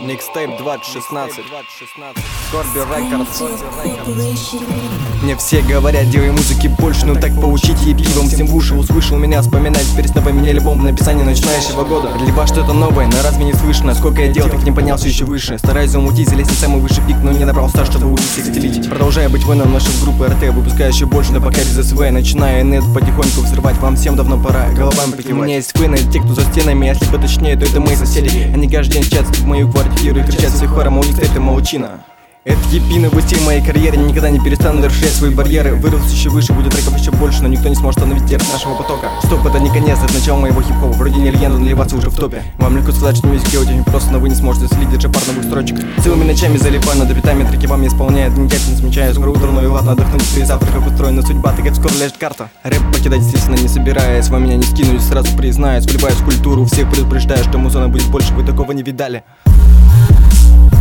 Mixtape 2016. Скорби Рекордс. Мне все говорят, делай музыки больше, но так поучите и пивом всем в уши. Услышал меня вспоминать, теперь снова меня альбом в написании начинающего года. Либо что-то новое, но разве не слышно? Сколько я делал, так не поднялся еще выше. Стараюсь замутить, залезть на самый высший пик, но не набрал старт, чтобы учиться их стелить. Продолжая быть воином нашей группы РТ, выпускаю еще больше, но пока без СВ. Начиная нет потихоньку взрывать, вам всем давно пора головами покивать. У меня есть фэны, те, кто за стенами, если поточнее, то это мои соседи. Они каждый день чатят в мою квартиру и кричат все хором, а у них это молчина. Это епиновый стиль моей карьеры, никогда не перестану расширять свои барьеры. Вырос еще выше, будет треков еще больше, но никто не сможет остановить терс нашего потока. Стоп, это не конец, это начало моего хип-хопа. Вроде не легенда, наливаться уже в топе. Вам легко сказать, что мюзик очень просто, но вы не сможете следить за парновых строчек. Целыми ночами залипаю над битами, треки вам не исполняют, не тяпин смечаю. Скоро утро, ну и ладно, отдохнуть, и завтра как устроена судьба, так как скоро лежит карта. Рэп покидать, естественно, не собираюсь, вам меня не скину, сразу признаюсь. Вливаюсь в культуру, всех предупреждаю, что музона будет больше, вы такого не видали.